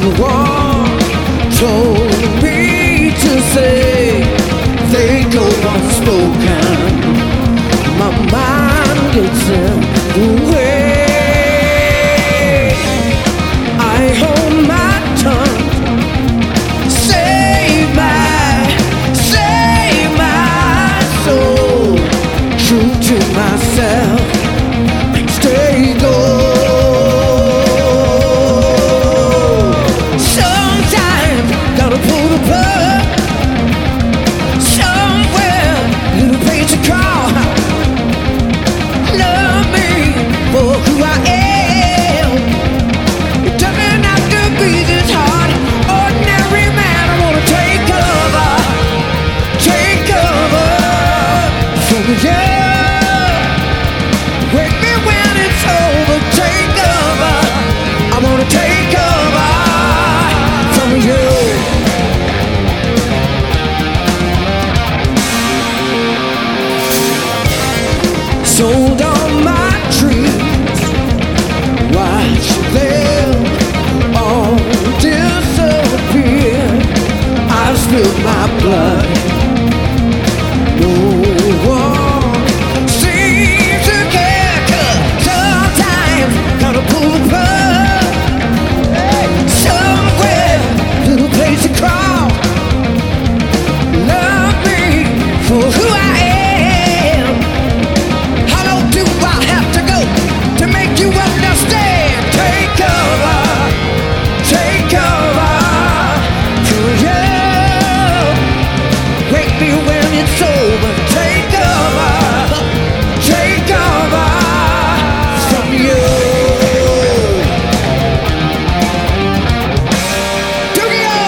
one told me to say, they go unspoken. My mind gets in the way. I hold my tongue, save my soul. True to myself, stay gold. Sometimes gotta pull the plug. Somewhere, little place to call. Love me for who I am. It doesn't have to be this hard. Ordinary man, I wanna take cover from you. Wake me when it's over, take cover. I wanna take cover from you. Sold all my dreams, watch them all disappear. I've spilled my blood. No one seems to care, 'cause sometimes gotta pull the plug. Somewhere, little place to crawl. Love me for who I am. How low do I have to go to make you understand? Take cover for you. Wake me when it's over. Take cover from you. Tokyo!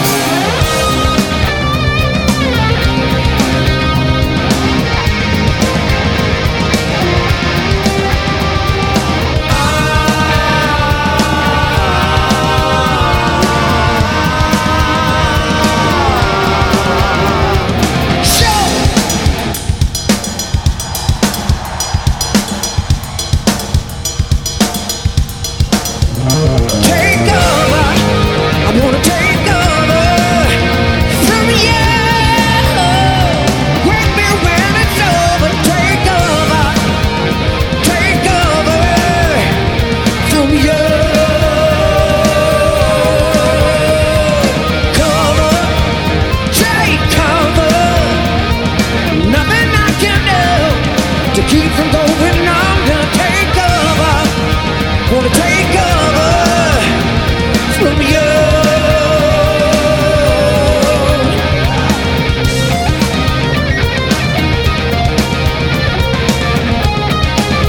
Take cover, I wanna take cover from you. Wake me when it's over. Take cover from you. Take cover. Nothing I can do to keep from going under. Take cover, wanna take cover from you.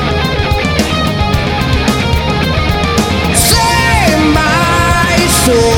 Save my soul.